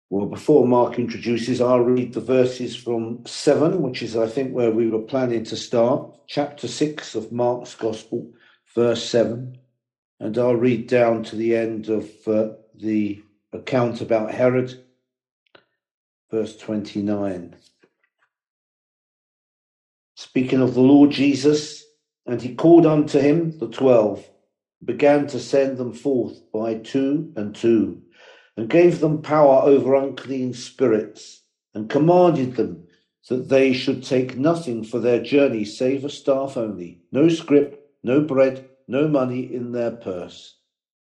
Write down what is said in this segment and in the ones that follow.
Well, before Mark introduces, I'll read the verses from 7, which is, I think, where we were planning to start. Chapter 6 of Mark's Gospel, verse 7. And I'll read down to the end of the account about Herod, verse 29. Speaking of the Lord Jesus, and he called unto him the 12, began to send them forth by 2 and 2, and gave them power over unclean spirits, and commanded them that they should take nothing for their journey save a staff only, no scrip, no bread, no money in their purse,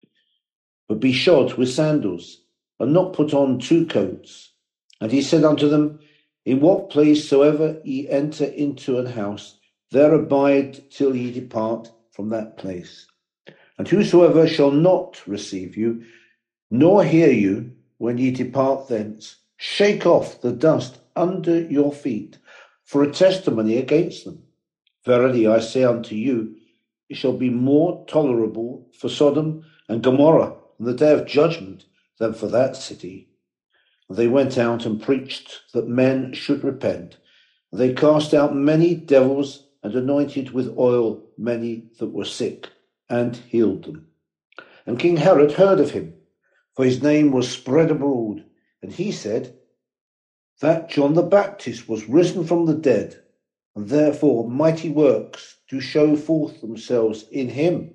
but be shod with sandals, and not put on 2 coats. And he said unto them, in what place soever ye enter into an house, there abide till ye depart from that place. And whosoever shall not receive you, nor hear you when ye depart thence, shake off the dust under your feet for a testimony against them. Verily I say unto you, it shall be more tolerable for Sodom and Gomorrah in the day of judgment than for that city. They went out and preached that men should repent. They cast out many devils and anointed with oil many that were sick and healed them. And King Herod heard of him, for his name was spread abroad, and he said that John the Baptist was risen from the dead, and therefore mighty works do show forth themselves in him.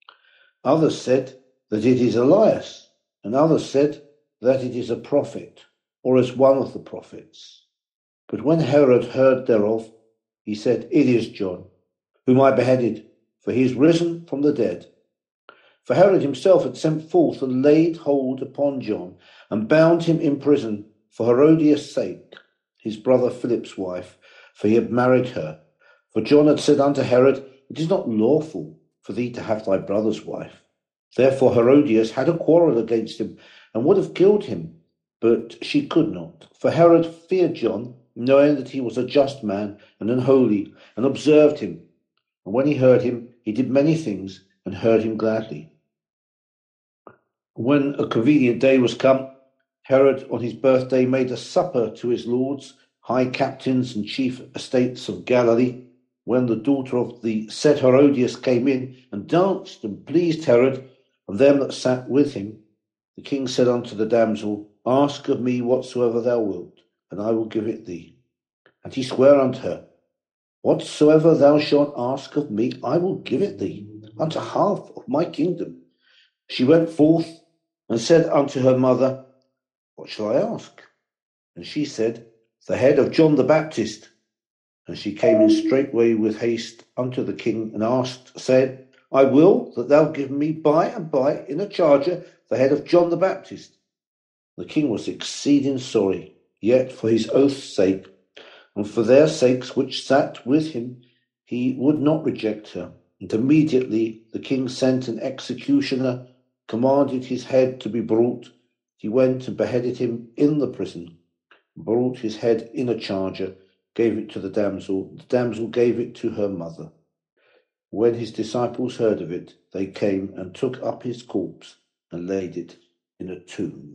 Others said that it is Elias, and others said that it is a prophet, or as one of the prophets. But when Herod heard thereof, he said, it is John, whom I beheaded, for he is risen from the dead. For Herod himself had sent forth and laid hold upon John, and bound him in prison for Herodias' sake, his brother Philip's wife, for he had married her. For John had said unto Herod, it is not lawful for thee to have thy brother's wife. Therefore Herodias had a quarrel against him, and would have killed him, but she could not. For Herod feared John, knowing that he was a just man and an holy, and observed him. And when he heard him, he did many things, and heard him gladly. When a convenient day was come, Herod on his birthday made a supper to his lords, high captains and chief estates of Galilee. When the daughter of the said Herodias came in, and danced and pleased Herod, and them that sat with him, the king said unto the damsel, ask of me whatsoever thou wilt, and I will give it thee. And he sware unto her, whatsoever thou shalt ask of me, I will give it thee, unto half of my kingdom. She went forth and said unto her mother, what shall I ask? And she said, the head of John the Baptist. And she came in straightway with haste unto the king, and asked, said, I will that thou give me by and by in a charger the head of John the Baptist. The king was exceeding sorry, yet for his oath's sake, and for their sakes which sat with him, he would not reject her. And immediately the king sent an executioner, commanded his head to be brought. He went and beheaded him in the prison, brought his head in a charger, gave it to the damsel. The damsel gave it to her mother. When his disciples heard of it, they came and took up his corpse and laid it in a tomb.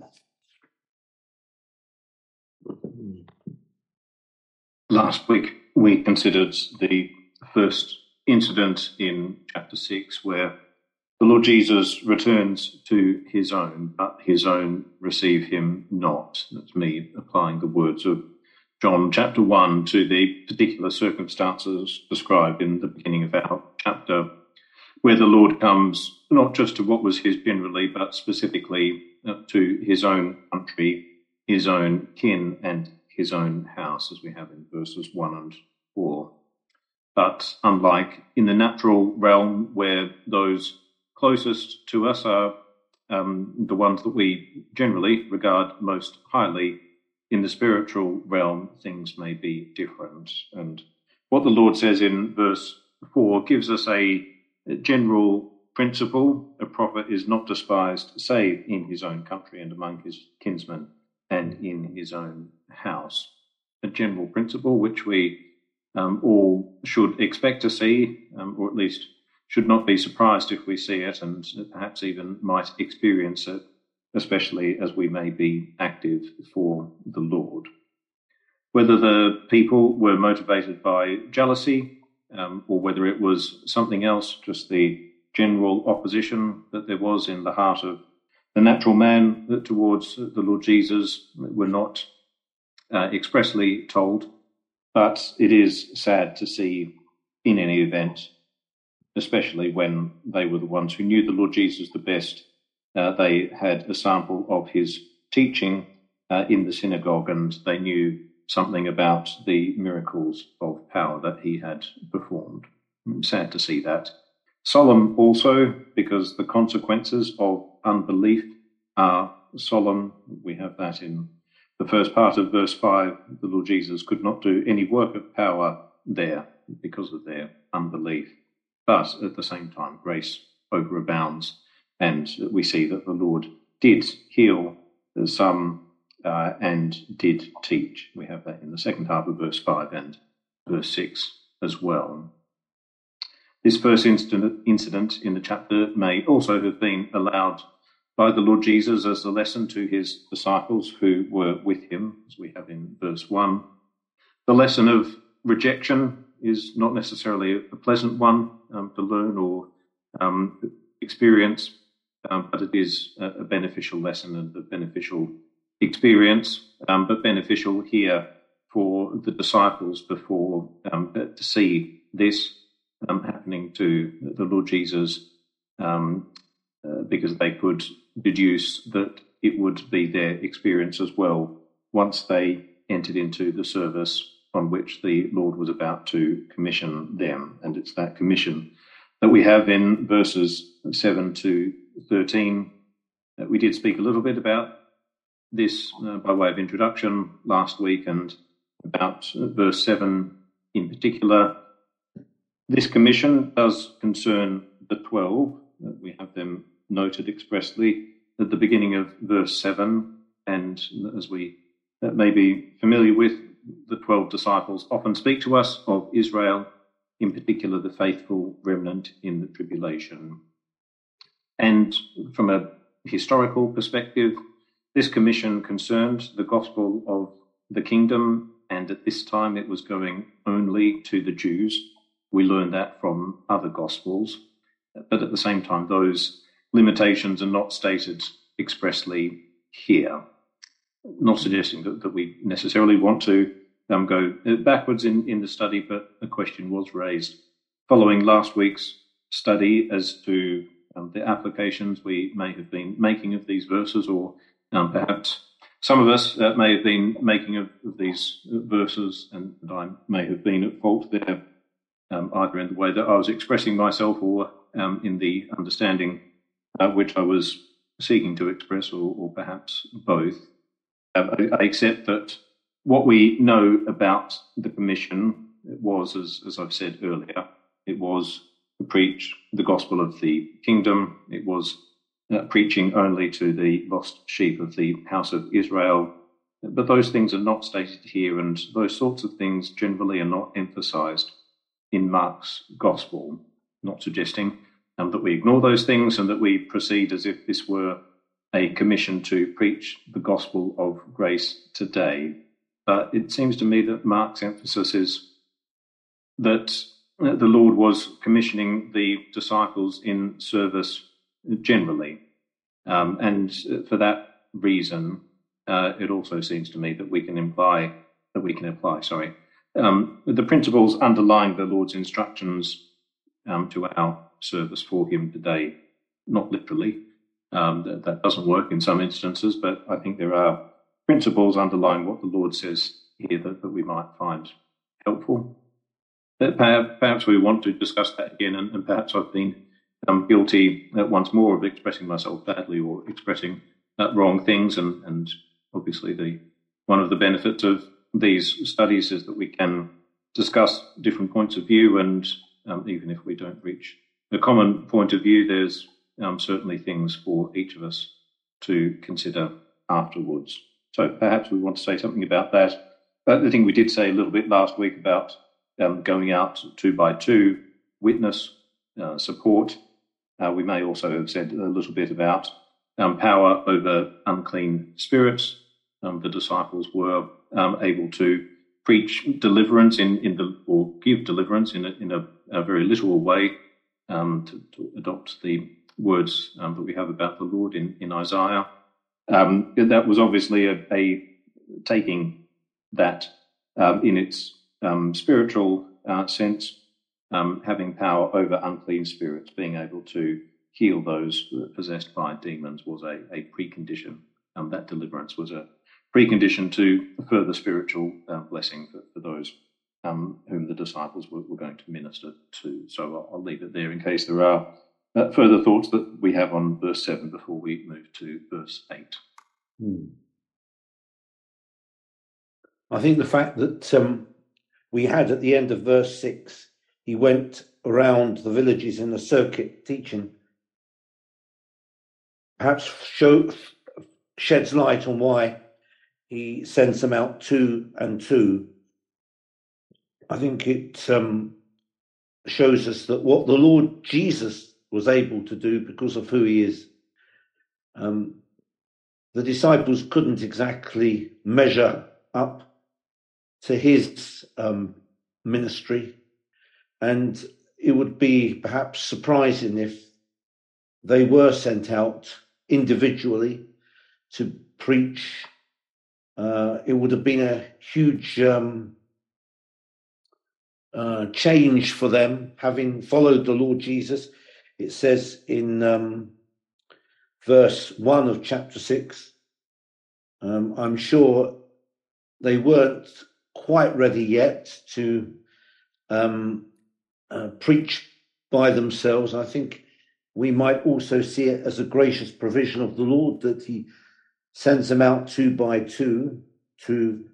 Last week, we considered the first incident in chapter 6, where the Lord Jesus returns to his own, but his own receive him not. That's me applying the words of John chapter 1 to the particular circumstances described in the beginning of our chapter, where the Lord comes not just to what was his generally, but specifically to his own country, his own kin, and his own house, as we have in verses 1 and 4. But unlike in the natural realm, where those closest to us are the ones that we generally regard most highly, in the spiritual realm, things may be different. And what the Lord says in verse 4 gives us a general principle. A prophet is not despised, save in his own country and among his kinsmen and in his own house. A general principle which we all should expect to see, or at least should not be surprised if we see it, and perhaps even might experience it, especially as we may be active attractive for the Lord. Whether the people were motivated by jealousy or whether it was something else, just the general opposition that there was in the heart of the natural man towards the Lord Jesus, we're not expressly told, but it is sad to see in any event, especially when they were the ones who knew the Lord Jesus the best. They had a sample of his teaching in the synagogue, and they knew something about the miracles of power that he had performed. Sad to see that. Solemn also, because the consequences of unbelief are solemn. We have that in the first part of verse 5. The Lord Jesus could not do any work of power there because of their unbelief. But at the same time, grace overabounds, and we see that the Lord did heal some and did teach. We have that in the second half of verse 5 and verse 6 as well. This first incident in the chapter may also have been allowed by the Lord Jesus as a lesson to his disciples who were with him, as we have in verse 1. The lesson of rejection is not necessarily a pleasant one to learn or experience, but it is a beneficial lesson and a beneficial experience, but beneficial here for the disciples before to see this happening to the Lord Jesus, because they could deduce that it would be their experience as well once they entered into the service on which the Lord was about to commission them. And it's that commission that we have in verses 7 to 13. We did speak a little bit about this by way of introduction last week, and about verse 7 in particular. This commission does concern the 12. We have them noted expressly at the beginning of verse 7, and as we may be familiar with, the 12 disciples often speak to us of Israel, in particular the faithful remnant in the tribulation. And from a historical perspective, this commission concerned the gospel of the kingdom, and at this time it was going only to the Jews. We learn that from other gospels, but at the same time, those limitations are not stated expressly here. Not suggesting that we necessarily want to go backwards in the study, but a question was raised following last week's study as to the applications we may have been making of these verses, or perhaps some of us may have been making of these verses, and I may have been at fault there, either in the way that I was expressing myself or in the understanding which I was seeking to express, or perhaps both. I accept that what we know about the commission was, as I've said earlier, it was to preach the gospel of the kingdom. It was preaching only to the lost sheep of the house of Israel. But those things are not stated here, and those sorts of things generally are not emphasized in Mark's gospel, not suggesting that we ignore those things and that we proceed as if this were a commission to preach the gospel of grace today. It seems to me that Mark's emphasis is that the Lord was commissioning the disciples in service generally. And for that reason, it also seems to me that we can apply the principles underlying the Lord's instructions to our service for him today. Not literally. That doesn't work in some instances, but I think there are principles underlying what the Lord says here that we might find helpful. Perhaps we want to discuss that again, and perhaps I've been guilty once more of expressing myself badly or expressing wrong things, and obviously one of the benefits of these studies is that we can discuss different points of view, and even if we don't reach a common point of view, there's certainly things for each of us to consider afterwards. So perhaps we want to say something about that. I think we did say a little bit last week about going out 2 by 2, witness, support. We may also have said a little bit about power over unclean spirits, the disciples were able to preach deliverance or give deliverance in a very literal way, to adopt the words that we have about the Lord in Isaiah. That was obviously a taking that in its spiritual sense, having power over unclean spirits, being able to heal those possessed by demons was a precondition. That deliverance was a precondition to further spiritual blessing for those whom the disciples were going to minister to. So I'll leave it there in case there are further thoughts that we have on verse 7 before we move to verse 8. I think the fact that we had at the end of verse 6, he went around the villages in a circuit teaching, perhaps sheds light on why he sends them out 2 and 2. I think it shows us that what the Lord Jesus was able to do because of who he is, the disciples couldn't exactly measure up to his ministry, and it would be perhaps surprising if they were sent out individually to preach. It would have been a huge change for them, having followed the Lord Jesus. It says in verse 1 of chapter 6, I'm sure they weren't quite ready yet to preach by themselves. I think we might also see it as a gracious provision of the Lord that he sends them out 2 by 2 to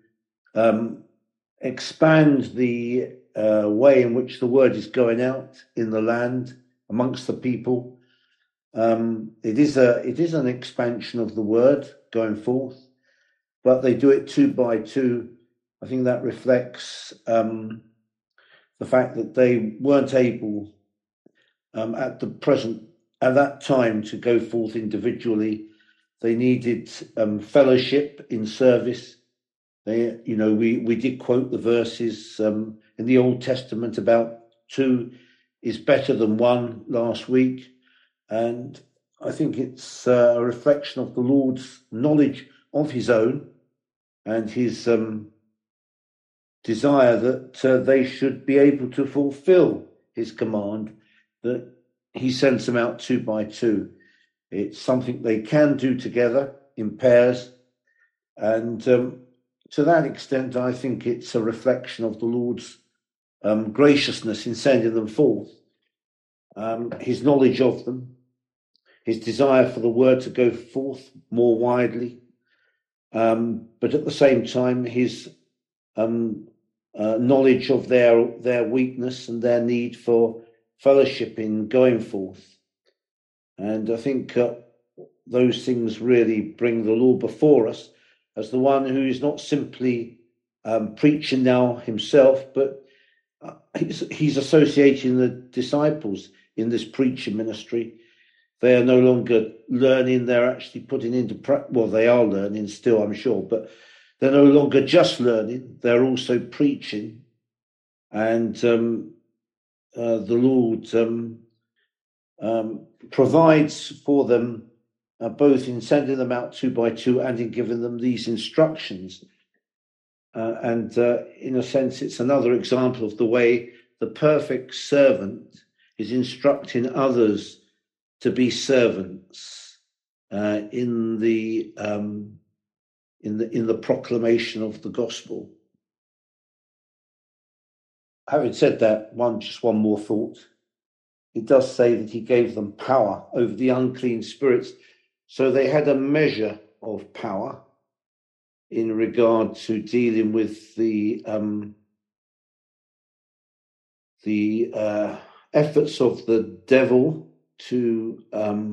expand the way in which the word is going out in the land amongst the people. It is an expansion of the word going forth, but they do it 2 by 2. I think that reflects the fact that they weren't able at that time to go forth individually. They needed fellowship in service. We did quote the verses in the Old Testament about 2 is better than 1 last week. And I think it's a reflection of the Lord's knowledge of his own and his desire that they should be able to fulfill his command, that he sends them out 2 by 2. It's something they can do together in pairs. And to that extent, I think it's a reflection of the Lord's graciousness in sending them forth, his knowledge of them, his desire for the word to go forth more widely, but at the same time, his knowledge of their weakness and their need for fellowship in going forth. And I think those things really bring the Lord before us as the one who is not simply preaching now himself, but he's associating the disciples in this preaching ministry. They are no longer learning, they're actually putting into practice. Well, they are learning still, I'm sure, but they're no longer just learning, they're also preaching. And the Lord provides for them both in sending them out 2 by 2 and in giving them these instructions. And in a sense, it's another example of the way the perfect servant is instructing others to be servants in the proclamation of the gospel. Having said that, just one more thought. It does say that he gave them power over the unclean spirits, so they had a measure of power in regard to dealing with the efforts of the devil to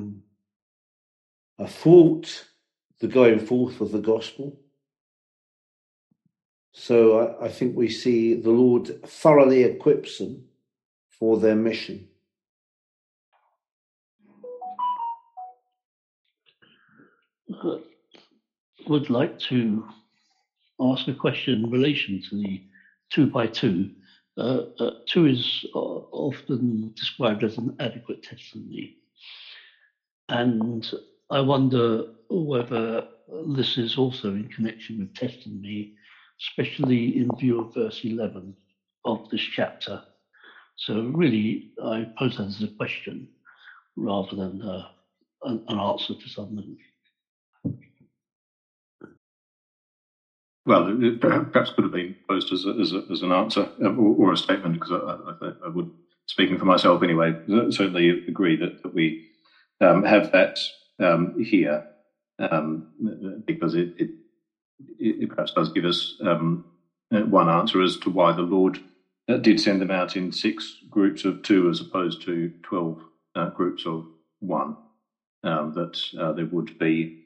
thwart the going forth of the gospel. So I think we see the Lord thoroughly equips them for their mission. would like to ask a question in relation to the 2 by 2. 2 is often described as an adequate testimony. And I wonder whether this is also in connection with testimony, especially in view of verse 11 of this chapter. So really, I pose that as a question rather than an answer to something. Well, it perhaps could have been posed as an answer or a statement, because I would, speaking for myself anyway, certainly agree that we have that here, because it perhaps does give us one answer as to why the Lord did send them out in 6 groups of 2 as opposed to 12 groups of 1, that there would be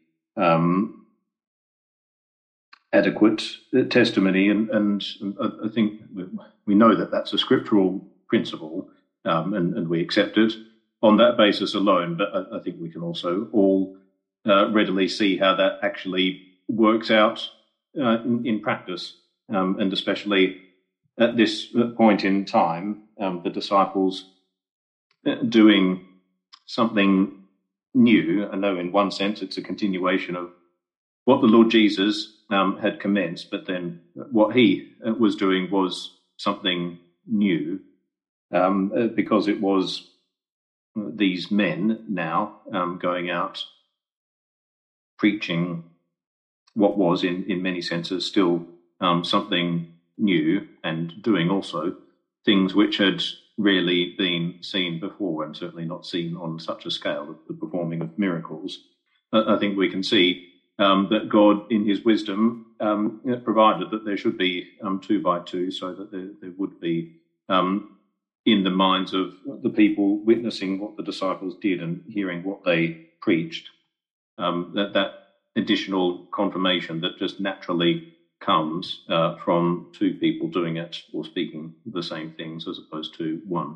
adequate testimony, and I think we know that that's a scriptural principle, and we accept it on that basis alone, but I think we can also all readily see how that actually works out in practice, and especially at this point in time, the disciples doing something new. I know in one sense it's a continuation of what the Lord Jesus had commenced, but then what he was doing was something new, because it was these men now going out preaching what was in many senses still something new, and doing also things which had rarely been seen before, and certainly not seen on such a scale, the performing of miracles. I think we can see that God, in his wisdom, provided that there should be 2 by 2, so that there would be, in the minds of the people witnessing what the disciples did and hearing what they preached, that additional confirmation that just naturally comes from 2 people doing it or speaking the same things as opposed to 1.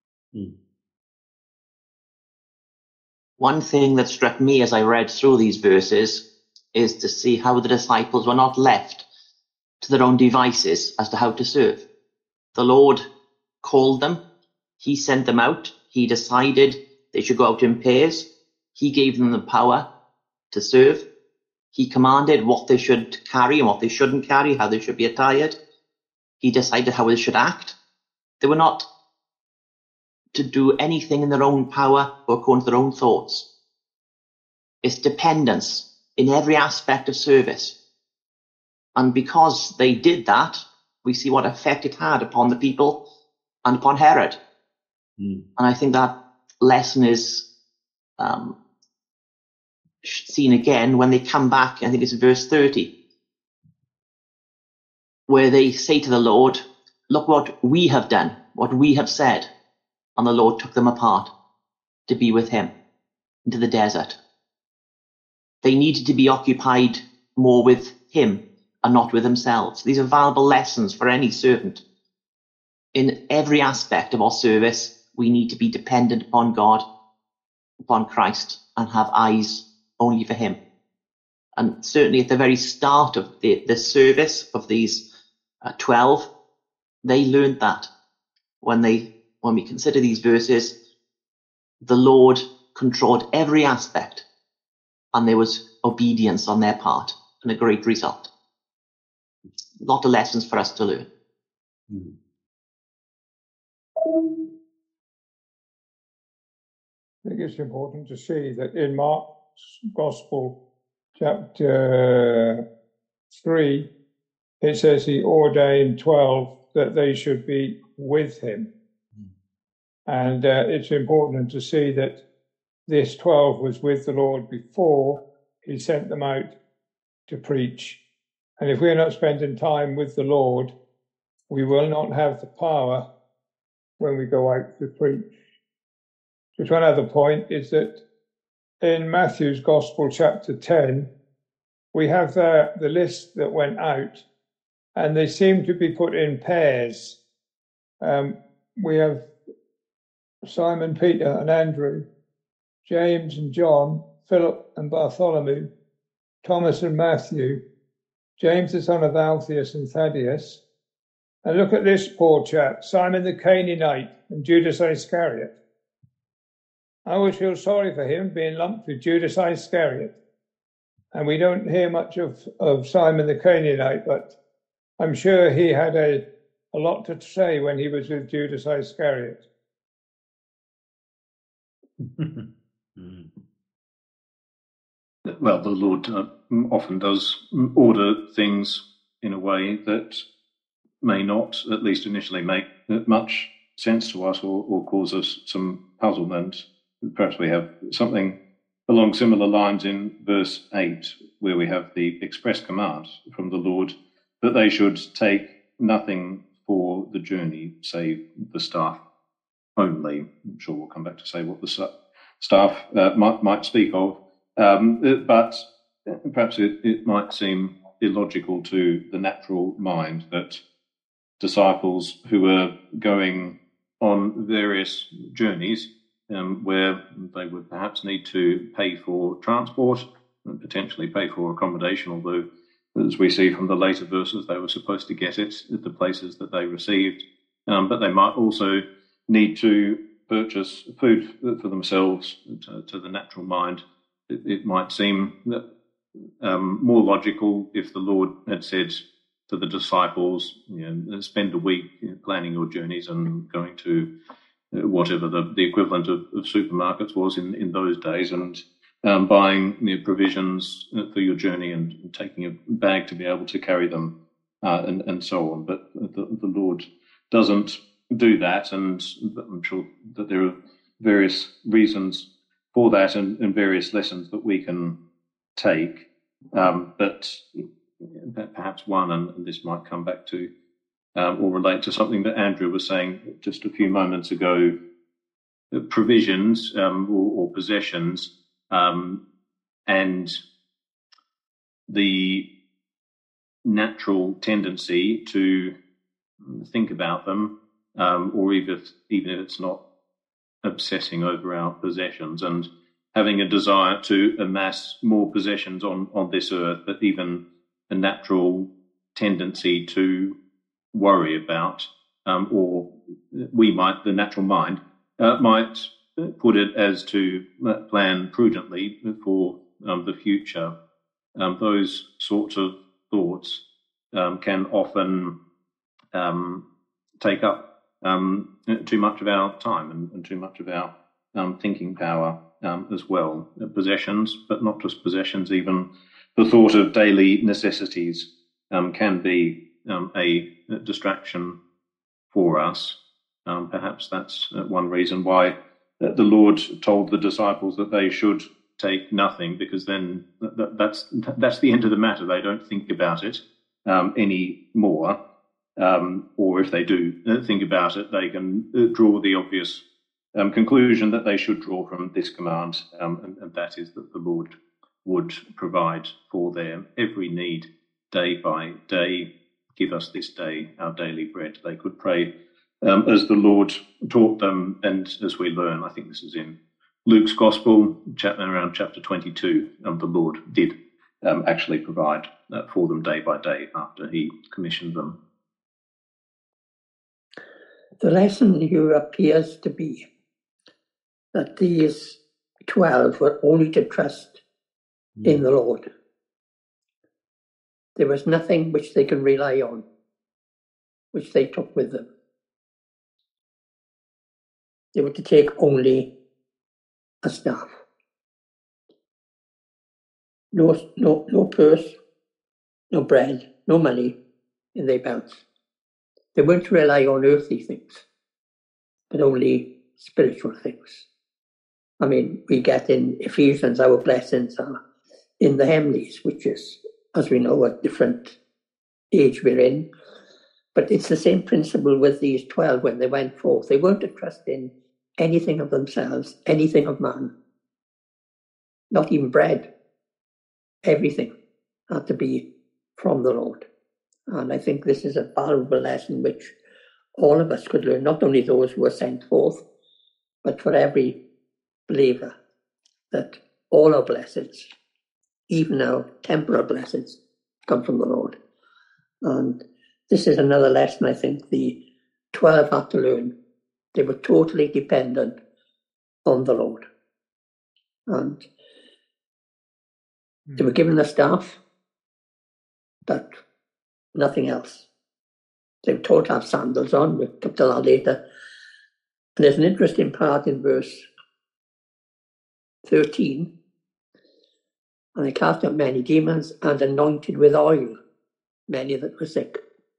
One thing that struck me as I read through these verses is to see how the disciples were not left to their own devices as to how to serve. The Lord called them. He sent them out. He decided they should go out in pairs. He gave them the power to serve. He commanded what they should carry and what they shouldn't carry, how they should be attired. He decided how they should act. They were not to do anything in their own power or according to their own thoughts. It's dependence in every aspect of service. And because they did that, we see what effect it had upon the people and upon Herod. And I think that lesson is seen again when they come back. I think it's verse 30, where they say to the Lord, look what we have done, what we have said. And the Lord took them apart to be with him into the desert. They needed to be occupied more with him and not with themselves. These are valuable lessons for any servant. In every aspect of our service, we need to be dependent upon God, upon Christ, and have eyes only for him. And certainly at the very start of the service of these 12, they learned that. When we consider these verses, the Lord controlled every aspect, and there was obedience on their part, and a great result. A lot of lessons for us to learn. I think it's important to see that in Mark's Gospel, chapter 3, it says he ordained 12 that they should be with him. And it's important to see that this 12 was with the Lord before he sent them out to preach. And if we're not spending time with the Lord, we will not have the power when we go out to preach. Just one other point is that in Matthew's Gospel, chapter 10, we have the list that went out, and they seem to be put in pairs. We have Simon, Peter and Andrew, James and John, Philip and Bartholomew, Thomas and Matthew, James the son of Alphaeus and Thaddeus. And look at this poor chap, Simon the Canaanite and Judas Iscariot. I always feel sorry for him being lumped with Judas Iscariot. And we don't hear much of Simon the Canaanite, but I'm sure he had a lot to say when he was with Judas Iscariot. Well, the Lord often does order things in a way that may not, at least initially, make much sense to us or cause us some puzzlement. Perhaps we have something along similar lines in verse 8, where we have the express command from the Lord that they should take nothing for the journey, save the staff only. I'm sure we'll come back to say what the staff might speak of. But perhaps it might seem illogical to the natural mind that disciples who are going on various journeys where they would perhaps need to pay for transport and potentially pay for accommodation, although, as we see from the later verses, they were supposed to get it at the places that they received. But they might also need to purchase food for themselves. To the natural mind, it might seem that more logical if the Lord had said to the disciples, spend a week planning your journeys and going to whatever the equivalent of supermarkets was in those days, and buying provisions for your journey and taking a bag to be able to carry them and so on. But the Lord doesn't do that, and I'm sure that there are various reasons for that and various lessons that we can take. But perhaps one, and this might come back to or relate to something that Andrew was saying just a few moments ago, provisions or possessions and the natural tendency to think about them, or even if it's not obsessing over our possessions and having a desire to amass more possessions on this earth, but even a natural tendency to worry about, or the natural mind might put it as to plan prudently for the future. Those sorts of thoughts can often take up too much of our time and too much of our thinking power as well. Possessions, but not just possessions, even the thought of daily necessities can be a distraction for us. Perhaps that's one reason why the Lord told the disciples that they should take nothing, because then that's the end of the matter. They don't think about it anymore. Or if they do think about it, they can draw the obvious conclusion that they should draw from this command, and that is that the Lord would provide for their every need day by day. Give us this day our daily bread. They could pray as the Lord taught them, and as we learn, I think this is in Luke's Gospel, around chapter 22, the Lord did actually provide for them day by day after he commissioned them. The lesson here appears to be that these 12 were only to trust in the Lord. There was nothing which they could rely on, which they took with them. They were to take only a staff. No purse, no bread, no money in their belts. They weren't to rely on earthly things, but only spiritual things. I mean, we get in Ephesians, our blessings are in the heavenlies, which is, as we know, a different age we're in. But it's the same principle with these 12 when they went forth. They weren't to trust in anything of themselves, anything of man, not even bread. Everything had to be from the Lord. And I think this is a valuable lesson which all of us could learn, not only those who are sent forth, but for every believer, that all our blessings, even our temporal blessings come from the Lord. And this is another lesson I think the 12 had to learn. They were totally dependent on the Lord. And they were given the staff, but nothing else. They were told to have sandals on. We'll come to that later. And there's an interesting part in verse 13. And they cast out many demons and anointed with oil many that were sick.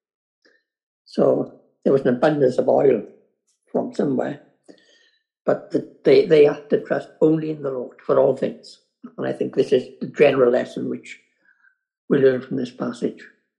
So there was an abundance of oil from somewhere. But they had to trust only in the Lord for all things. And I think this is the general lesson which we learn from this passage.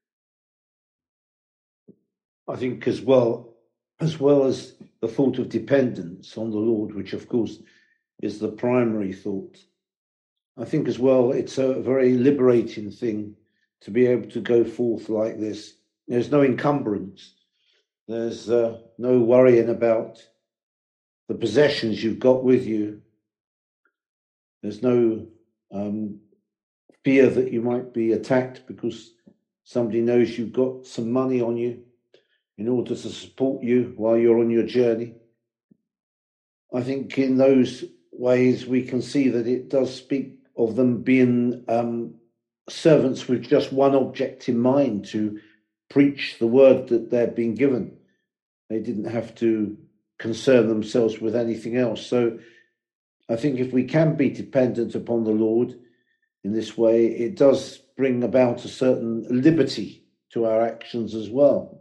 I think as well as the thought of dependence on the Lord, which of course is the primary thought, I think as well it's a very liberating thing to be able to go forth like this. There's no encumbrance. There's no worrying about the possessions you've got with you. There's no fear that you might be attacked because somebody knows you've got some money on you in order to support you while you're on your journey. I think in those ways we can see that it does speak of them being servants with just one object in mind, to preach the word that they're being given. They didn't have to concern themselves with anything else. So I think if we can be dependent upon the Lord in this way, it does bring about a certain liberty to our actions as well,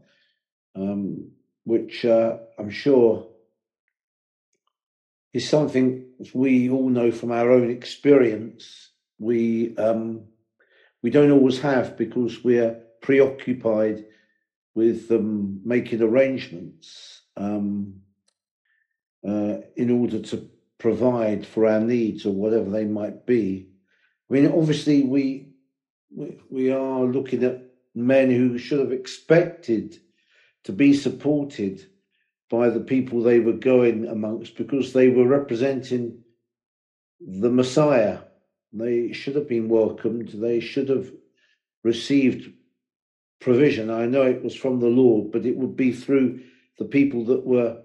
which I'm sure is something we all know from our own experience. We don't always have, because we're preoccupied with making arrangements in order to provide for our needs or whatever they might be. I mean, obviously we are looking at men who should have expected to be supported by the people they were going amongst, because they were representing the Messiah. They should have been welcomed. They should have received provision. I know it was from the Lord, but it would be through the people that were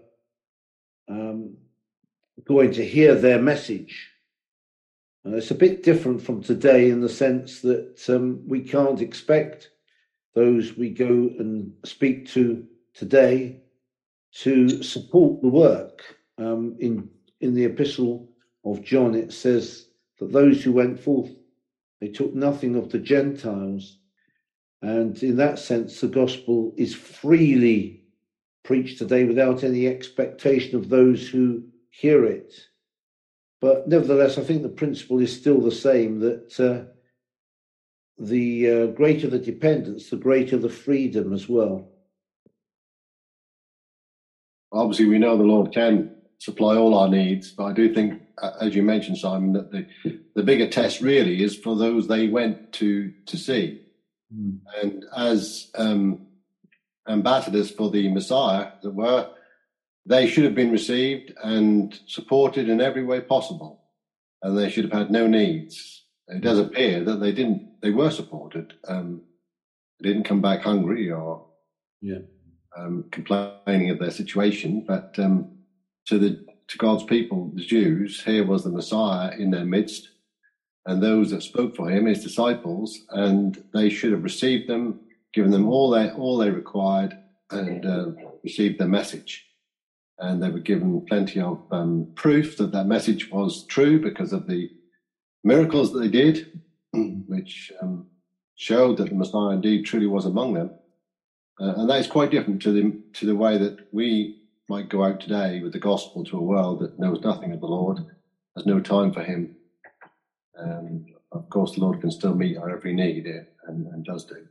going to hear their message. And it's a bit different from today in the sense that we can't expect those we go and speak to today to support the work. In the epistle of John, it says that those who went forth, they took nothing of the Gentiles. And in that sense, the gospel is freely preached today without any expectation of those who hear it. But nevertheless, I think the principle is still the same, that the greater the dependence, the greater the freedom as well. Obviously, we know the Lord can supply all our needs, but I do think, as you mentioned, Simon, that the bigger test really is for those they went to see. Mm. And as ambassadors for the Messiah, as it were, they should have been received and supported in every way possible, and they should have had no needs. It does appear that they didn't. They were supported. They didn't come back hungry or complaining of their situation. But to God's people, the Jews, here was the Messiah in their midst, and those that spoke for him, his disciples, and they should have received them, given them all they required, and received their message. And they were given plenty of proof that message was true because of the miracles that they did, which showed that the Messiah indeed truly was among them. And that is quite different to the way that we might go out today with the gospel to a world that knows nothing of the Lord, has no time for him. Of course, the Lord can still meet our every need, and does do.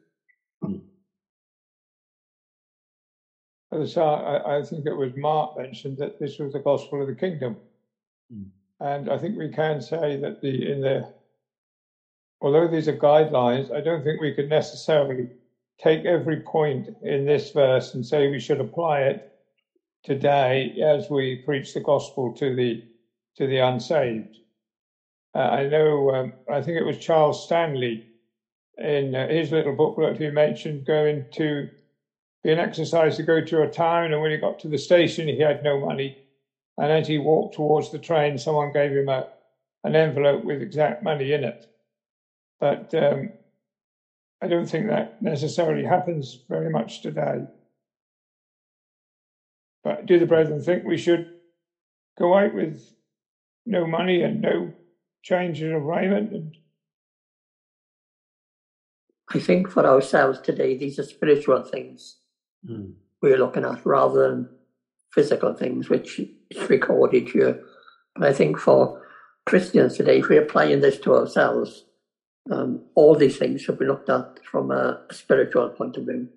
So I think it was Mark mentioned that this was the gospel of the kingdom. And I think we can say that although these are guidelines, I don't think we could necessarily take every point in this verse and say we should apply it today as we preach the gospel to the unsaved. I know, I think it was Charles Stanley in his little booklet who mentioned going to be an exercise to go to a town, and when he got to the station he had no money, and as he walked towards the train someone gave him an envelope with exact money in it. But I don't think that necessarily happens very much today. But do the brethren think we should go out with no money and no changes of raiment? And I think for ourselves today, these are spiritual things we're looking at rather than physical things, which is recorded here. But I think for Christians today, if we're applying this to ourselves, all these things should be looked at from a spiritual point of view.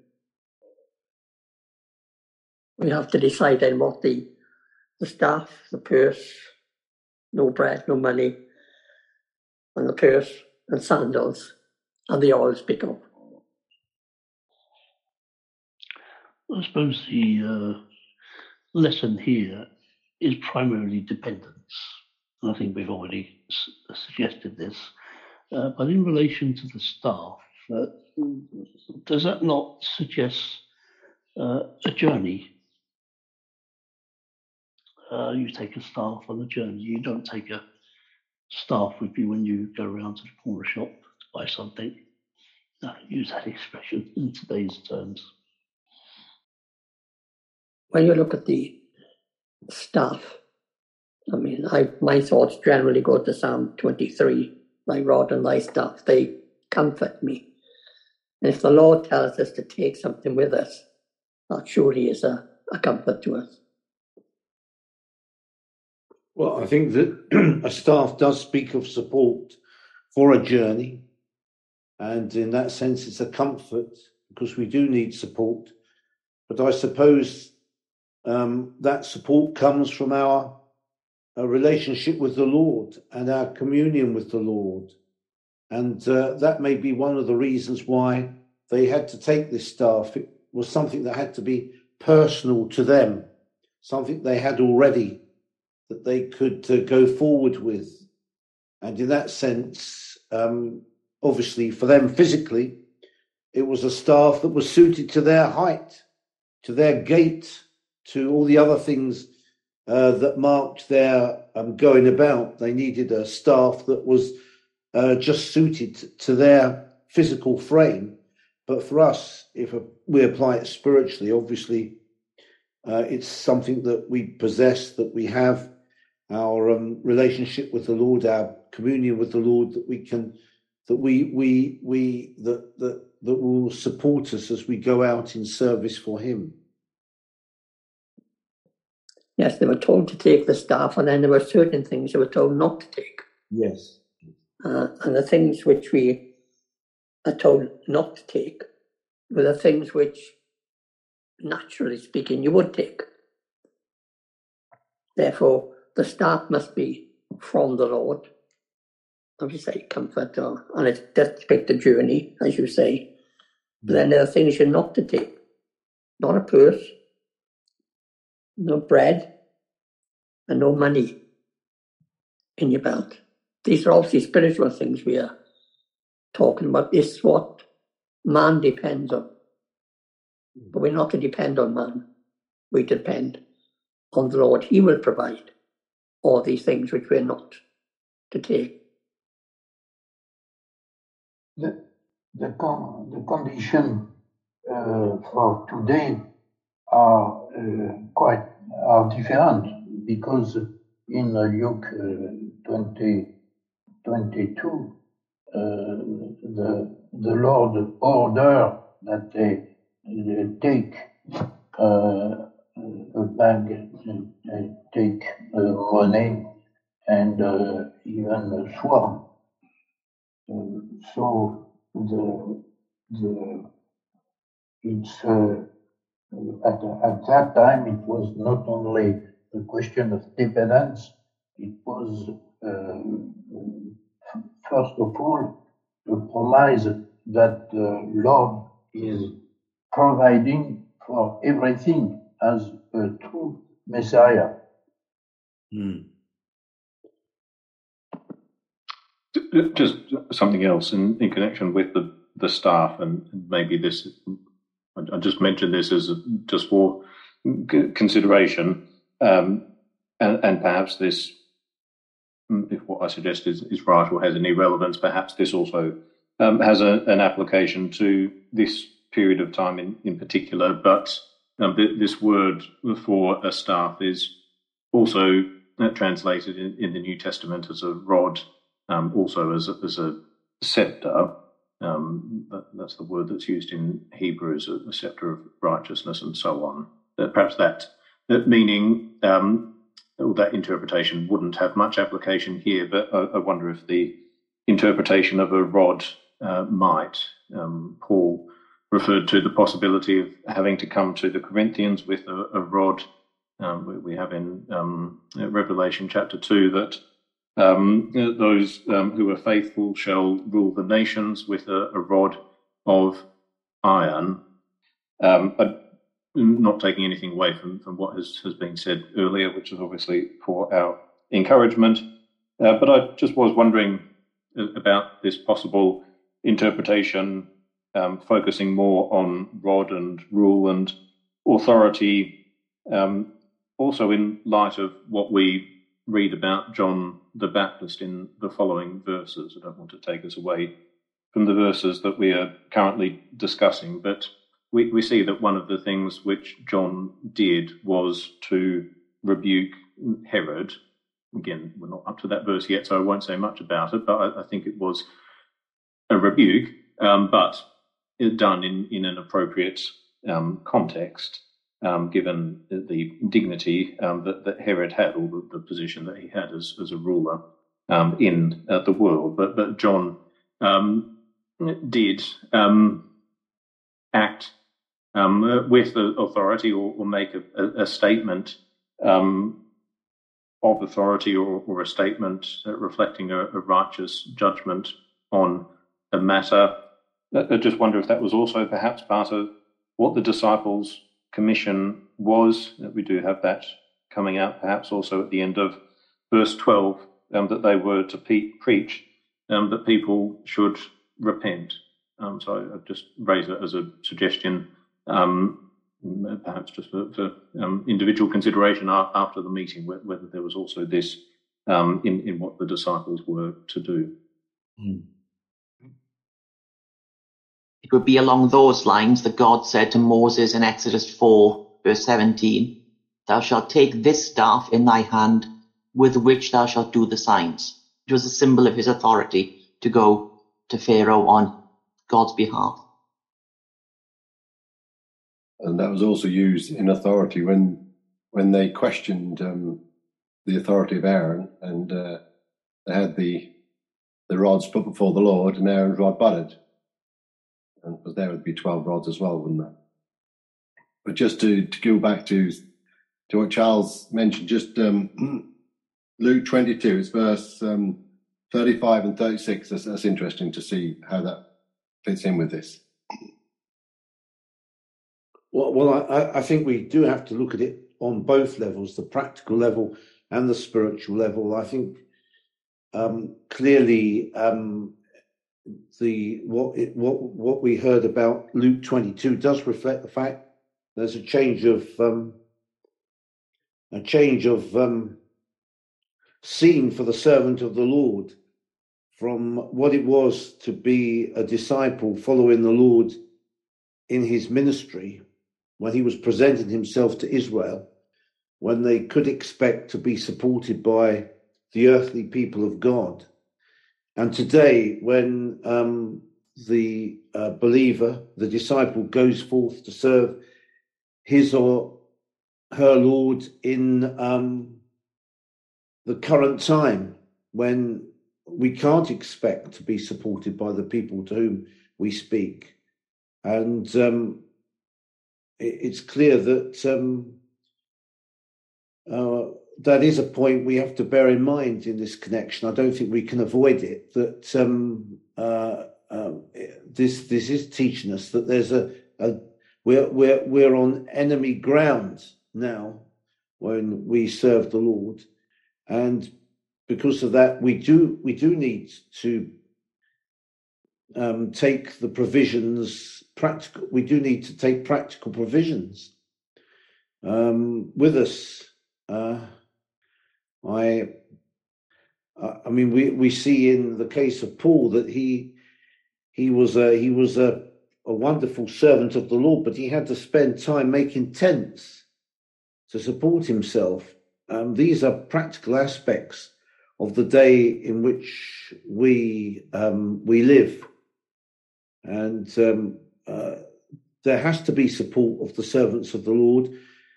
We have to decide then what the staff, the purse, no bread, no money, and the purse and sandals, and the oil pick up. I suppose the lesson here is primarily dependence. I think we've already suggested this. But in relation to the staff, does that not suggest a journey? You take a staff on a journey. You don't take a staff with you when you go around to the corner shop to buy something. Use that expression in today's terms. When you look at the staff, I mean, my thoughts generally go to Psalm 23. Thy rod and thy staff, they comfort me. And if the Lord tells us to take something with us, that surely is a comfort to us. Well, I think that a staff does speak of support for a journey. And in that sense, it's a comfort because we do need support. But I suppose that support comes from our relationship with the Lord and our communion with the Lord. And that may be one of the reasons why they had to take this staff. It was something that had to be personal to them, something they had already that they could go forward with. And in that sense, obviously for them physically, it was a staff that was suited to their height, to their gait, to all the other things that marked their going about. They needed a staff that was just suited to their physical frame. But for us, if we apply it spiritually, obviously it's something that we possess, that we have, our relationship with the Lord, our communion with the Lord, that we can, that that will support us as we go out in service for Him. Yes, they were told to take the staff, and then there were certain things they were told not to take. Yes. And the things which we are told not to take were the things which, naturally speaking, you would take. Therefore, the staff must be from the Lord. As you say, comfort, and it does depict the journey, as you say. But then there are things you're not to take. Not a purse, no bread, and no money in your belt. These are obviously spiritual things we are talking about. It's what man depends on. But we're not to depend on man. We depend on the Lord. He will provide all these things which we're not to take. The condition for today are different, because in Luke 20:22, the Lord ordered that they take a bag, take money, and even a sword. So it's at that time it was not only a question of dependence. It was first of all a promise that the Lord is providing for everything as a true Messiah. Just something else in connection with the staff, and maybe this, I just mentioned this as just for consideration, and perhaps this, if what I suggest is right or has any relevance, perhaps this also has an application to this period of time in particular, but this word for a staff is also translated in the New Testament as a rod, also as a scepter. That's the word that's used in Hebrew as a scepter of righteousness and so on. Perhaps that meaning, or that interpretation wouldn't have much application here, but I wonder if the interpretation of a rod might. Paul referred to the possibility of having to come to the Corinthians with a rod. We have in Revelation chapter 2 that those who are faithful shall rule the nations with a rod of iron. Not taking anything away from what has been said earlier, which is obviously for our encouragement. But I just was wondering about this possible interpretation, focusing more on rod and rule and authority, also in light of what we read about John the Baptist in the following verses. I don't want to take us away from the verses that we are currently discussing, but we see that one of the things which John did was to rebuke Herod. Again, we're not up to that verse yet, so I won't say much about it, but I think it was a rebuke, but done in an appropriate context, given the dignity that Herod had, or the position that he had as a ruler in the world. But John did act with the authority, or make a statement of authority, or a statement reflecting a righteous judgment on a matter. I just wonder if that was also perhaps part of what the disciples' commission was. We do have that coming out perhaps also at the end of verse 12, that they were to preach that people should repent. So I just raise it as a suggestion, perhaps just for individual consideration after the meeting, whether there was also this in what the disciples were to do. It would be along those lines that God said to Moses in Exodus 4, verse 17, "Thou shalt take this staff in thy hand, with which thou shalt do the signs." It was a symbol of his authority to go to Pharaoh on God's behalf. And that was also used in authority when they questioned the authority of Aaron, and they had the rods put before the Lord, and Aaron's rod budded. And because there would be 12 rods as well, wouldn't there? But just to go back to what Charles mentioned, just Luke 22, it's verse 35 and 36. That's interesting to see how that fits in with this. Well, I think we do have to look at it on both levels, the practical level and the spiritual level. I think clearly what we heard about Luke 22 does reflect the fact there's a change of scene for the servant of the Lord, from what it was to be a disciple following the Lord in his ministry, when he was presenting himself to Israel, when they could expect to be supported by the earthly people of God. And today, when the believer, the disciple, goes forth to serve his or her Lord in the current time, when we can't expect to be supported by the people to whom we speak. And it's clear that that is a point we have to bear in mind in this connection. I don't think we can avoid it, that this is teaching us that there's we're on enemy ground now when we serve the Lord, and because of that, we do need to take the provisions practical. We do need to take practical provisions with us. I mean, we see in the case of Paul that he was a wonderful servant of the Lord, but he had to spend time making tents to support himself. These are practical aspects of the day in which we live, and there has to be support of the servants of the Lord.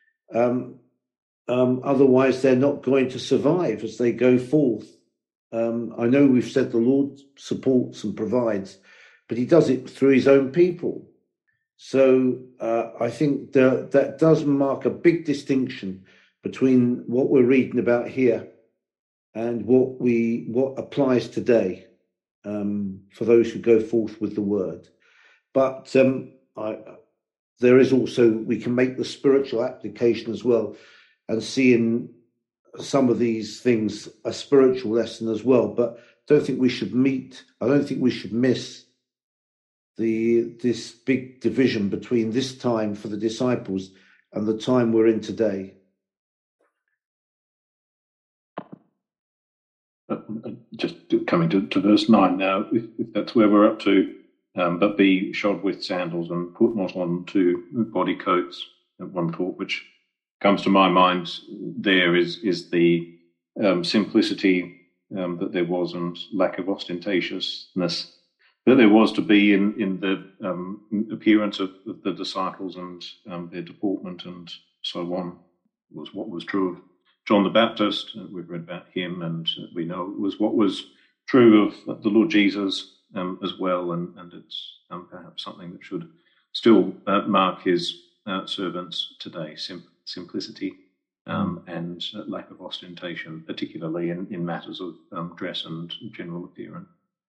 Otherwise, they're not going to survive as they go forth. I know we've said the Lord supports and provides, but he does it through his own people. So I think that does mark a big distinction between what we're reading about here and what applies today for those who go forth with the word. But there is also, we can make the spiritual application as well, and see in some of these things a spiritual lesson as well. But I don't think we should miss this big division between this time for the disciples and the time we're in today. Just coming to verse 9 now, if that's where we're up to, but be shod with sandals and put not on 2 body coats. One thought which comes to my mind there is the simplicity that there was, and lack of ostentatiousness that there was to be in the appearance of the disciples and their deportment and so on, was what was true of John the Baptist. We've read about him, and we know it was what was true of the Lord Jesus as well, and it's perhaps something that should still mark his servants today: simplicity and lack of ostentation, particularly in matters of dress and general appearance.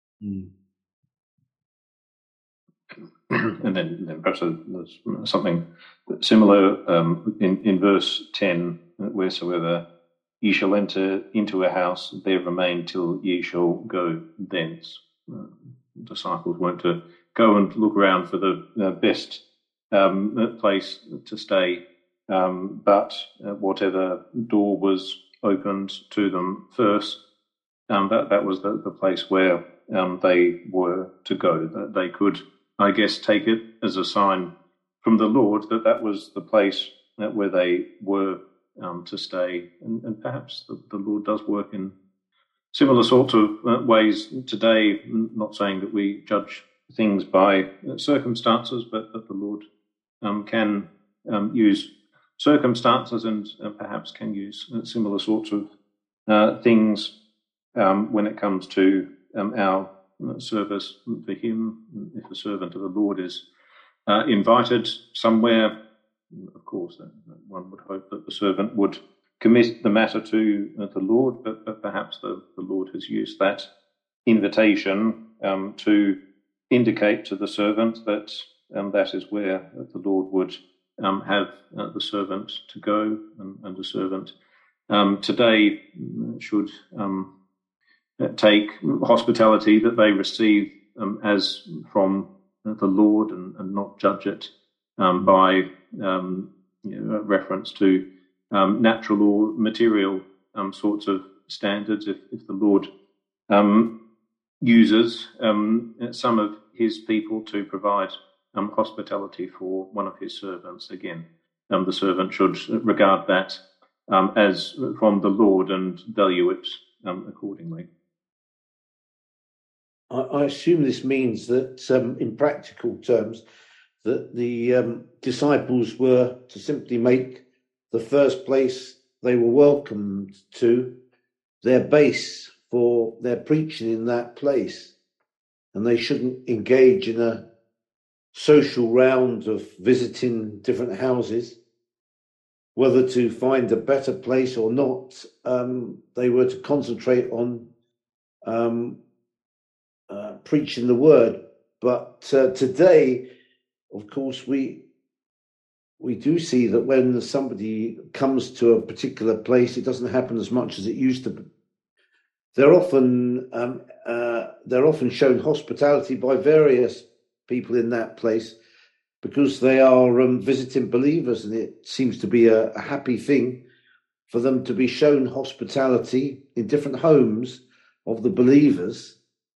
And then perhaps there's something similar in verse 10, wheresoever ye shall enter into a house, there remain till ye shall go thence. Disciples weren't to go and look around for the best place to stay, but whatever door was opened to them first, that was the place where they were to go. That they could, I guess, take it as a sign from the Lord that was the place where they were to stay. And perhaps the Lord does work in similar sorts of ways today, not saying that we judge things by circumstances, but that the Lord can use circumstances and perhaps can use similar sorts of things when it comes to our service for him. If a servant of the Lord is invited somewhere, of course, one would hope that the servant would commit the matter to the Lord, but perhaps the Lord has used that invitation to indicate to the servant that that is where the Lord would have the servant to go, and the servant today should take hospitality that they receive as from the Lord, and not judge it by reference to natural or material sorts of standards. If the Lord uses some of his people to provide hospitality for one of his servants, again, the servant should regard that as from the Lord and value it accordingly. I assume this means that, in practical terms, that the disciples were to simply make the first place they were welcomed to their base for their preaching in that place, and they shouldn't engage in a social round of visiting different houses. Whether to find a better place or not, they were to concentrate on preaching the word. But today, of course, we do see that when somebody comes to a particular place, it doesn't happen as much as it used to they're often shown hospitality by various people in that place because they are visiting believers, and it seems to be a happy thing for them to be shown hospitality in different homes of the believers.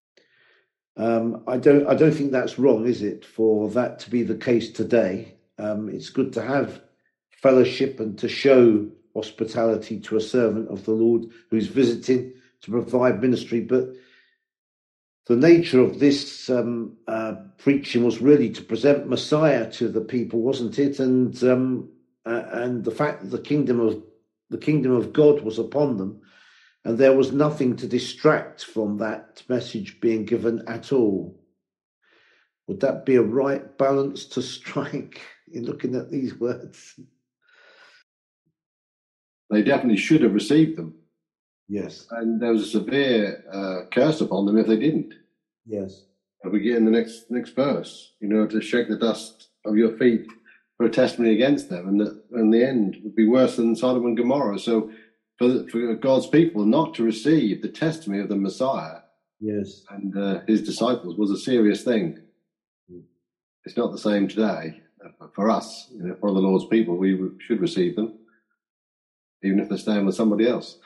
I don't think that's wrong, is it, for that to be the case today? It's good to have fellowship and to show hospitality to a servant of the Lord who's visiting to provide ministry. But the nature of this preaching was really to present Messiah to the people, wasn't it? And the fact that the kingdom of God was upon them, and there was nothing to distract from that message being given at all. Would that be a right balance to strike in looking at these words? They definitely should have received them. Yes. And there was a severe curse upon them if they didn't. Yes. And we get in the next verse, to shake the dust of your feet for a testimony against them, and that in the end would be worse than Sodom and Gomorrah. So for God's people not to receive the testimony of the Messiah, yes, and his disciples was a serious thing. It's not the same today. For us, for the Lord's people, we should receive them, even if they're staying with somebody else.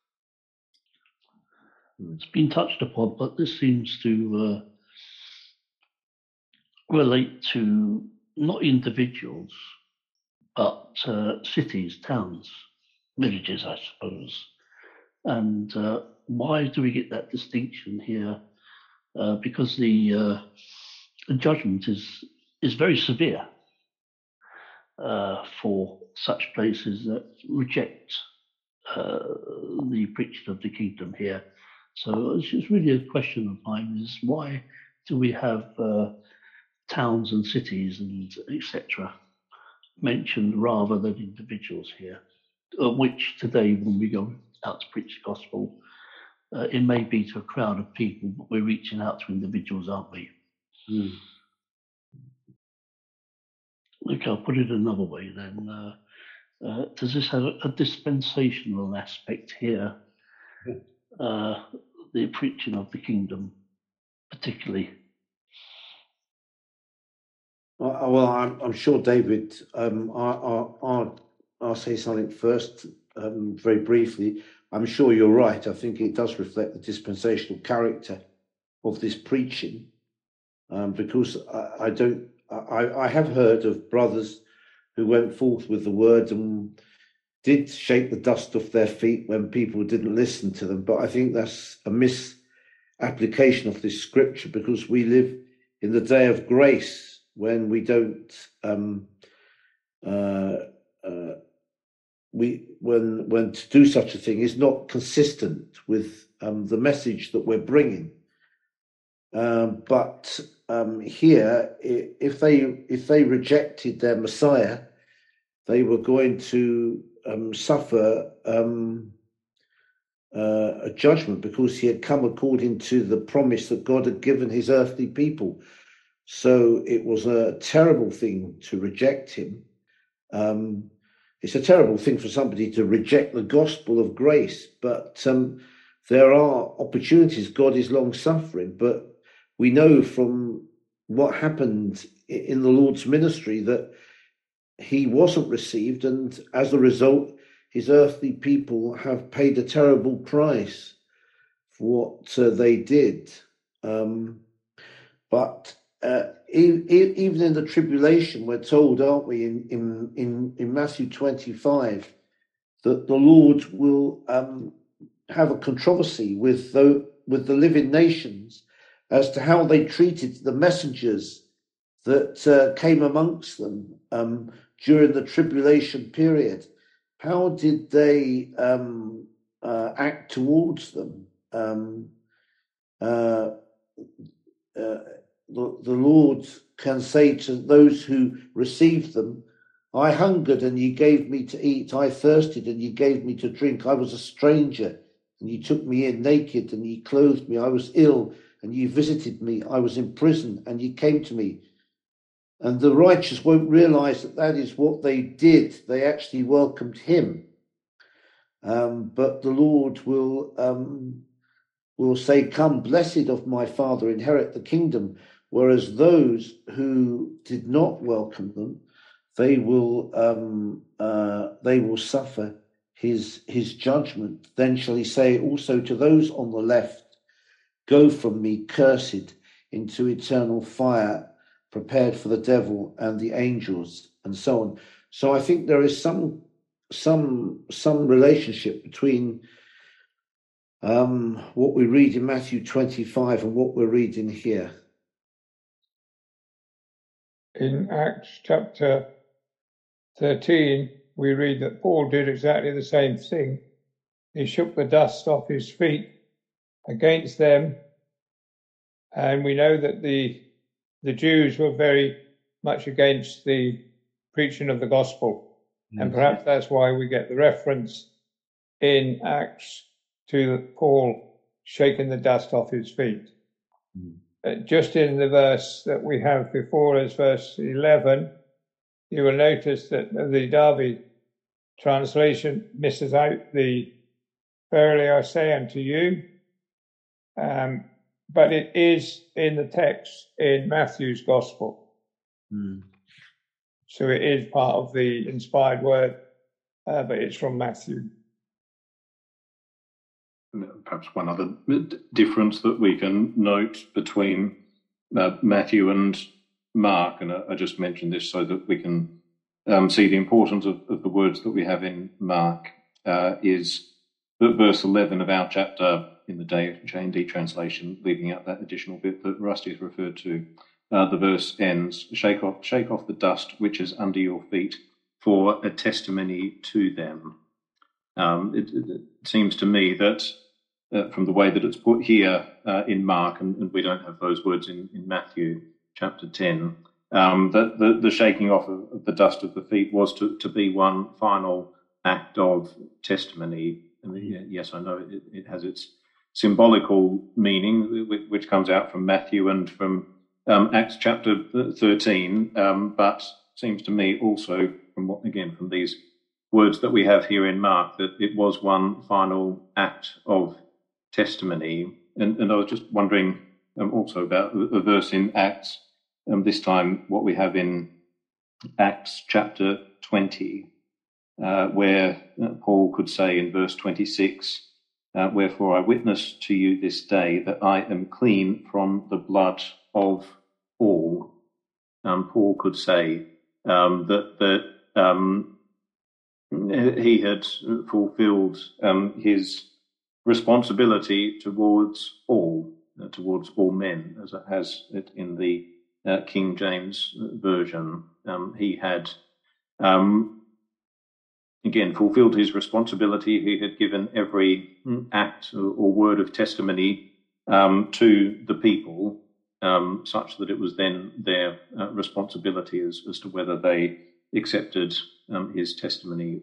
It's been touched upon, but this seems to relate to not individuals, but cities, towns, villages, I suppose. And why do we get that distinction here? Because the judgment is very severe for such places that reject the preaching of the kingdom here. So it's really a question of mine, is why do we have towns and cities and etc. mentioned rather than individuals here, which today when we go out to preach the gospel, it may be to a crowd of people, but we're reaching out to individuals, aren't we? Okay, I'll put it another way then. Does this have a dispensational aspect here? The preaching of the kingdom, particularly. Well, I'm sure, David. I'll say something first, very briefly. I'm sure you're right. I think it does reflect the dispensational character of this preaching, because I have heard of brothers who went forth with the word and did shake the dust off their feet when people didn't listen to them. But I think that's a misapplication of this scripture, because we live in the day of grace when we don't when to do such a thing is not consistent with the message that we're bringing. But here, if they rejected their Messiah, they were going to suffer a judgment, because he had come according to the promise that God had given his earthly people. So it was a terrible thing to reject him. It's a terrible thing for somebody to reject the gospel of grace, but there are opportunities. God is long-suffering, but we know from what happened in the Lord's ministry that he wasn't received, and as a result, his earthly people have paid a terrible price for what they did. But even in the tribulation, we're told, aren't we, in Matthew 25, that the Lord will have a controversy with the living nations as to how they treated the messengers that came amongst them during the tribulation period. How did they act towards them? The Lord can say to those who received them, I hungered and you gave me to eat. I thirsted and you gave me to drink. I was a stranger and you took me in, naked and you clothed me. I was ill and you visited me. I was in prison and you came to me. And the righteous won't realize that is what they did. They actually welcomed him. But the Lord will will say, "Come, blessed of my Father, inherit the kingdom," whereas those who did not welcome them, they will suffer his judgment. Then shall he say also to those on the left, "Go from me, cursed, into eternal fire, prepared for the devil and the angels," and so on. So I think there is some relationship between what we read in Matthew 25 and what we're reading here. In Acts chapter 13, we read that Paul did exactly the same thing. He shook the dust off his feet against them, and we know that the Jews were very much against the preaching of the gospel. And perhaps that's why we get the reference in Acts to Paul shaking the dust off his feet. Just in the verse that we have before us, verse 11, you will notice that the Darby translation misses out the "verily I say unto you," but it is in the text in Matthew's gospel. So it is part of the inspired word, but it's from Matthew. Perhaps one other difference that we can note between Matthew and Mark, and I just mentioned this so that we can see the importance of the words that we have in Mark, is that verse 11 of our chapter in the J&D translation, leaving out that additional bit that Rusty has referred to. The verse ends, shake off the dust which is under your feet for a testimony to them. It seems to me that from the way that it's put here in Mark, and we don't have those words in Matthew chapter 10, that the shaking off of the dust of the feet was to be one final act of testimony. I mean, yes, I know it has its symbolical meaning, which comes out from Matthew and from Acts chapter 13, but seems to me also from these words that we have here in Mark, that it was one final act of testimony. And I was just wondering also about the verse in Acts, this time what we have in Acts chapter 20, where Paul could say in verse 26, "Wherefore I witness to you this day that I am clean from the blood of all." Paul could say that he had fulfilled his responsibility towards all men, as it has it in the King James Version. He had again fulfilled his responsibility. He had given every act or word of testimony to the people, such that it was then their responsibility as to whether they accepted his testimony.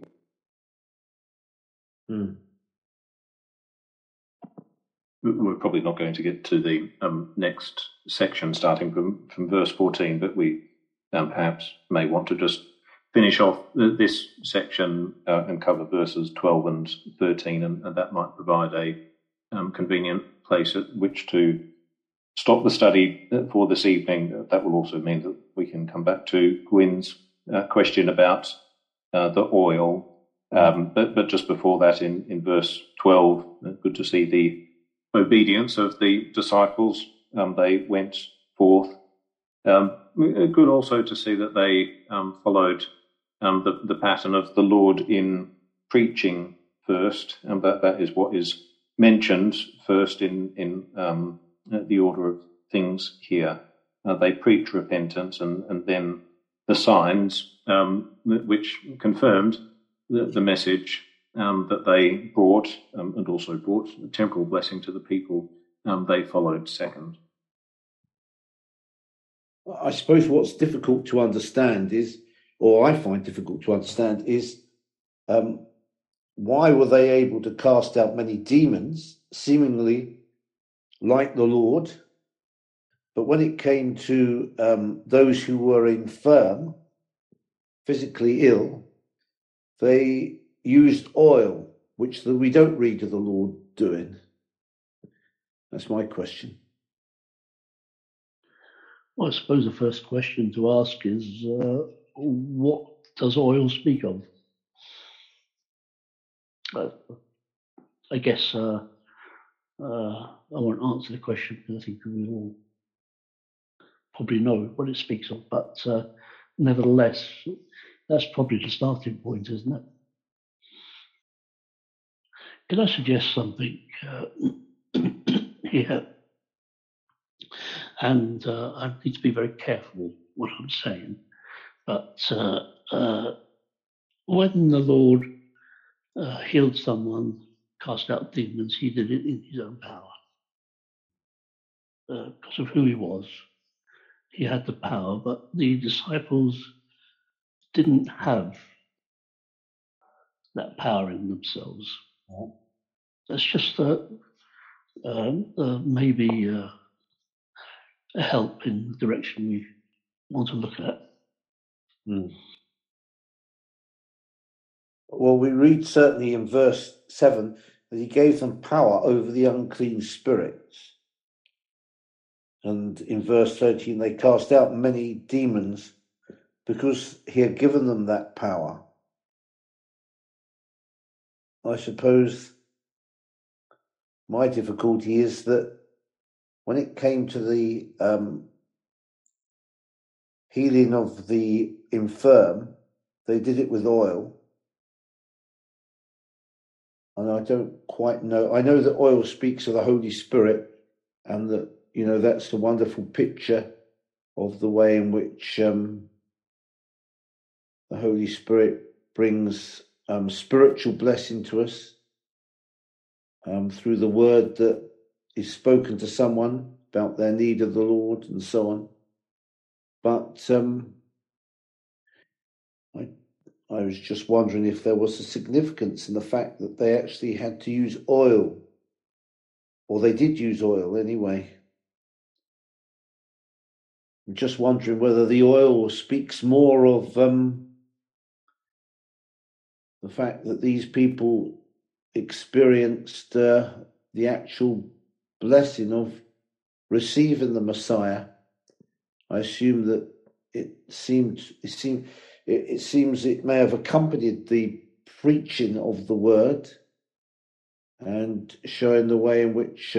We're probably not going to get to the next section starting from verse 14, but we perhaps may want to just finish off this section and cover verses 12 and 13, and that might provide a convenient place at which to stop the study for this evening. That will also mean that we can come back to Gwyn's question about the oil. But just before that, in verse 12, good to see the obedience of the disciples. They went forth. Good also to see that they followed the pattern of the Lord in preaching first, and that is what is mentioned first in the order of things here. They preach repentance, and then the signs which confirmed the message that they brought, and also brought temporal blessing to the people, they followed second. I suppose what's difficult to understand is, or I find difficult to understand, is why were they able to cast out many demons, seemingly like the Lord, but when it came to those who were infirm, physically ill, they used oil, which we don't read of the Lord doing. That's my question. Well, I suppose the first question to ask is, what does oil speak of? I guess I won't answer the question because I think we all probably know what it speaks of, but nevertheless, that's probably the starting point, isn't it? Can I suggest something here? And I need to be very careful what I'm saying, but when the Lord healed someone, cast out demons, he did it in his own power. Because of who he was, he had the power, but the disciples didn't have that power in themselves. That's just maybe a help in the direction we want to look at. Well, we read certainly in verse 7 that he gave them power over the unclean spirits. And in verse 13, they cast out many demons because he had given them that power. I suppose my difficulty is that when it came to the healing of the infirm, they did it with oil. And I don't quite know. I know that oil speaks of the Holy Spirit, and that, you know, that's the wonderful picture of the way in which the Holy Spirit brings spiritual blessing to us through the word that is spoken to someone about their need of the Lord and so on. But I was just wondering if there was a significance in the fact that they actually had to use oil, or they did use oil anyway. I'm just wondering whether the oil speaks more of the fact that these people experienced the actual blessing of receiving the Messiah. I assume that it seems it may have accompanied the preaching of the word and showing the way in which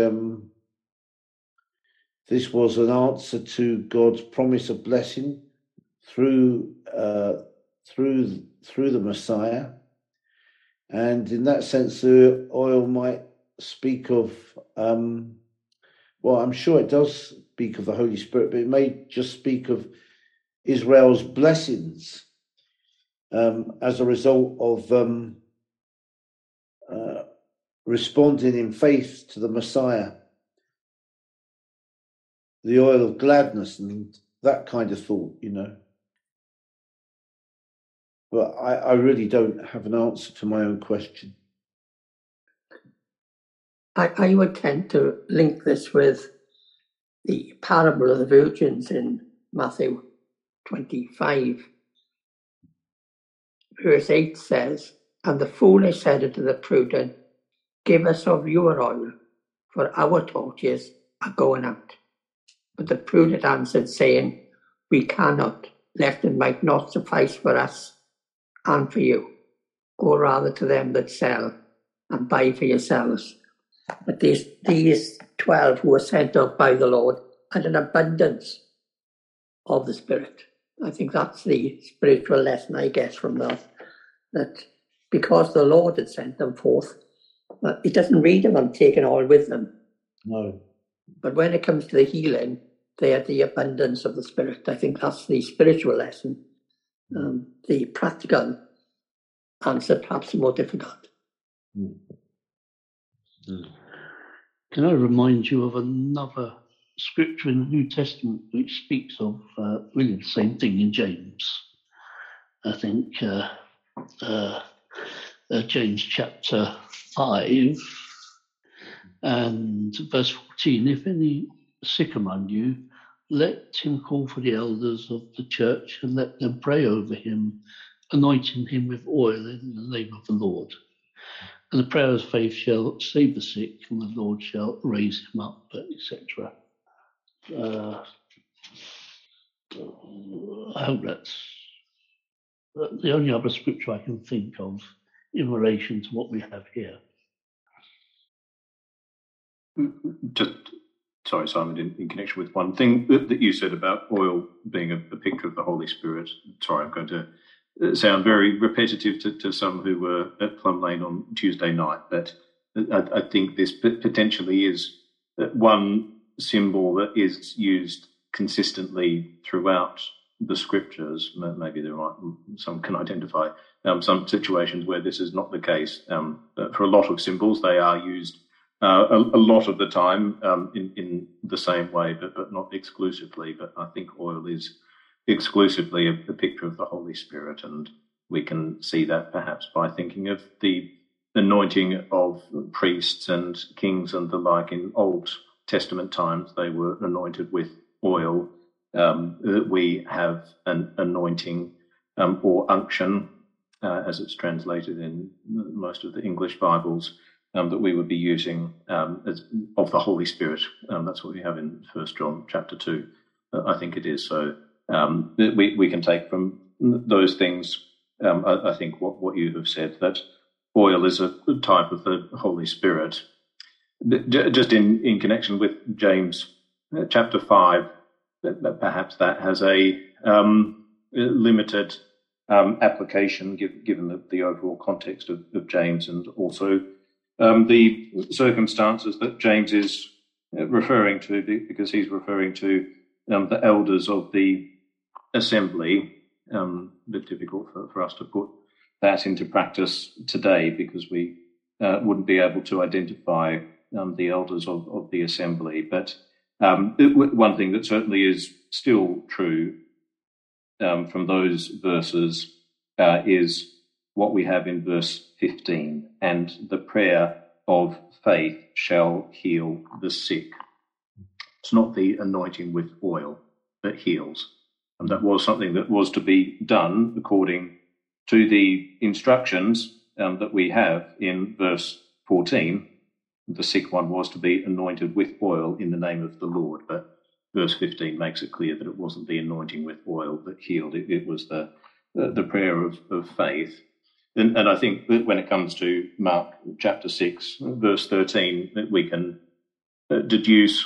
this was an answer to God's promise of blessing through the Messiah. And in that sense, the oil might speak of, well, I'm sure it does speak of the Holy Spirit, but it may just speak of Israel's blessings as a result of responding in faith to the Messiah. The oil of gladness and that kind of thought, you know. But I really don't have an answer to my own question. I would tend to link this with the parable of the virgins in Matthew 25. Verse 8 says, "And the foolish said unto the prudent, Give us of your oil, for our torches are going out. But the prudent answered, saying, We cannot, lest it might not suffice for us and for you. Go rather to them that sell, and buy for yourselves." But these 12 who were sent out by the Lord had an abundance of the Spirit. I think that's the spiritual lesson I get from that because the Lord had sent them forth, it doesn't read of them taking all with them. No. But when it comes to the healing, they had the abundance of the Spirit. I think that's the spiritual lesson. The practical answer perhaps more difficult. Can I remind you of another scripture in the New Testament which speaks of really the same thing in James? I think James chapter 5 and verse 14, "If any sick among you, let him call for the elders of the church and let them pray over him, anointing him with oil in the name of the Lord." And the prayer of faith shall save the sick, and the Lord shall raise him up, etc. I hope that's the only other scripture I can think of in relation to what we have here. Just, sorry, Simon, in connection with one thing that you said about oil being a picture of the Holy Spirit. Sorry, I'm going to sound very repetitive to some who were at Plum Lane on Tuesday night, but I think this potentially is one symbol that is used consistently throughout the scriptures. Maybe there are some can identify some situations where this is not the case. But for a lot of symbols, they are used a lot of the time in the same way, but not exclusively. But I think oil is exclusively a picture of the Holy Spirit, and we can see that perhaps by thinking of the anointing of priests and kings and the like in Old Testament times. They were anointed with oil. We have an anointing or unction, as it's translated in most of the English Bibles, that we would be using as of the Holy Spirit. That's what we have in 1 John chapter 2. I think it is. So we can take from those things, I think, what you have said, that oil is a type of the Holy Spirit. Just in connection with James chapter 5, that perhaps that has a limited application given the overall context of James, and also the circumstances that James is referring to, because he's referring to the elders of the assembly. A bit difficult for us to put that into practice today, because we wouldn't be able to identify the elders of the assembly. But one thing that certainly is still true from those verses is what we have in verse 15, and the prayer of faith shall heal the sick. It's not the anointing with oil that heals. And that was something that was to be done according to the instructions that we have in verse 14. The sick one was to be anointed with oil in the name of the Lord. But verse 15 makes it clear that it wasn't the anointing with oil that healed. It was the prayer of faith. And I think that when it comes to Mark chapter 6, verse 13, that we can deduce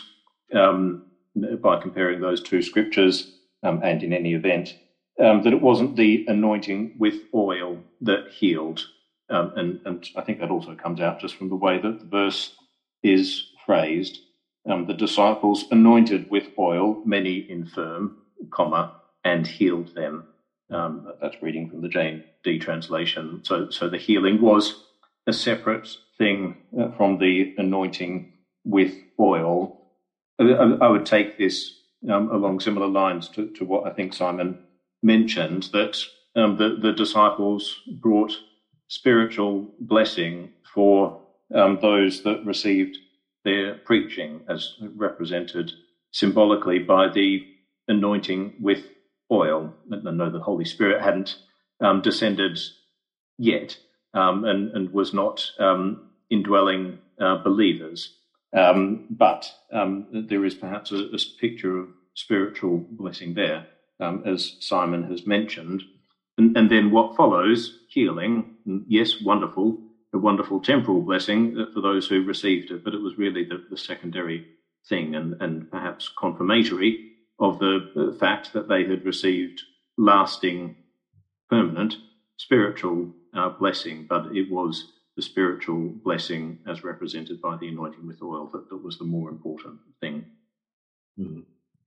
by comparing those two scriptures, and in any event, that it wasn't the anointing with oil that healed. And I think that also comes out just from the way that the verse is phrased. The disciples anointed with oil many infirm, and healed them. That's reading from the Jane D translation. So the healing was a separate thing from the anointing with oil. I would take this along similar lines to what I think Simon mentioned, that the disciples brought spiritual blessing for those that received their preaching, as represented symbolically by the anointing with oil. I know the Holy Spirit hadn't descended yet and was not indwelling believers. But there is perhaps a picture of spiritual blessing there, as Simon has mentioned. And then what follows, healing, yes, wonderful, a wonderful temporal blessing for those who received it, but it was really the secondary thing, and perhaps confirmatory of the fact that they had received lasting, permanent spiritual blessing, but it was the spiritual blessing as represented by the anointing with oil that was the more important thing. Mm.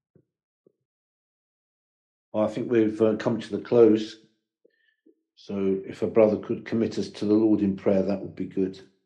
Well, I think we've come to the close. So if a brother could commit us to the Lord in prayer, that would be good.